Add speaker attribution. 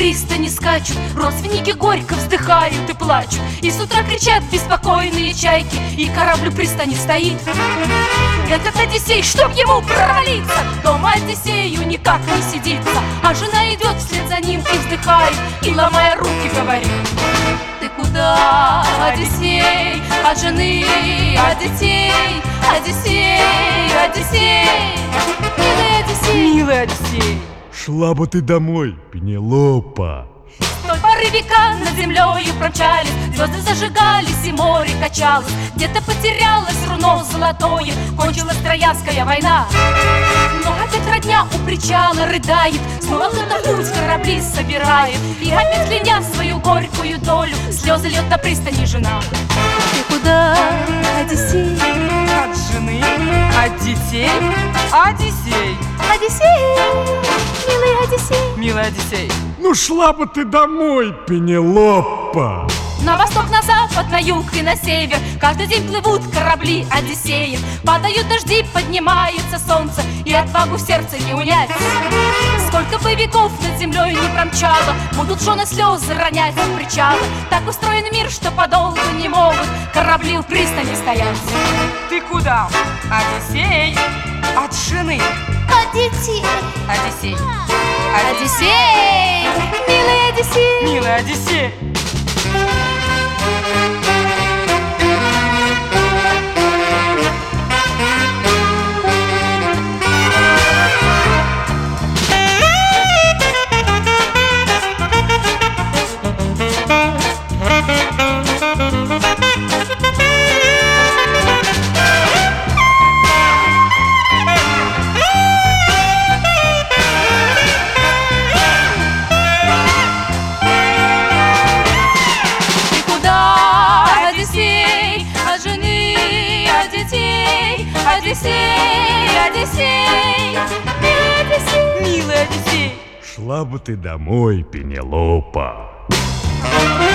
Speaker 1: пристани скачут, родственники горько вздыхают и плачут, и с утра кричат беспокойные чайки, и корабль у пристани стоит. Этот Одиссей, чтоб ему провалиться, дома Одиссею никак не сидится, а жена идет вслед за ним и вздыхает, и ломая руки говорит: ты куда, Одиссей, от жены, от детей, Одиссей, Одиссей, милый Одиссей,
Speaker 2: милый Одиссей.
Speaker 3: Шла бы ты домой, Пенелопа.
Speaker 1: С той поры века над землею промчались, звезды зажигались и море качалось, где-то потерялось руно золотое, кончилась Троянская война. Но опять родня у причала рыдает, снова кто-то в путь корабли собирает, и опять кляня свою горькую долю, слезы льет на пристани жена. Ты куда, Одиссей?
Speaker 2: От жены, от детей, Одиссей,
Speaker 1: Одиссей, милый Одиссей.
Speaker 2: милый Одиссей.
Speaker 3: Ну шла бы ты домой, Пенелопа.
Speaker 1: На восток, на запад, на юг и на север каждый день плывут корабли Одиссеев. Падают дожди, поднимается солнце, и отвагу в сердце не унять. Сколько бы веков над землей не промчало, будут жены слезы ронять у причала. Так устроен мир, что подолгу не могут корабли у пристани стоять.
Speaker 2: Ты куда, Одиссей? От жены,
Speaker 1: От детей,
Speaker 2: Одиссей,
Speaker 1: Одиссей, милый Одиссей.
Speaker 2: милый Одиссей.
Speaker 1: Одиссей, Одиссей, милый Одиссей,
Speaker 2: Милый Одиссей.
Speaker 3: Шла бы ты домой, Пенелопа.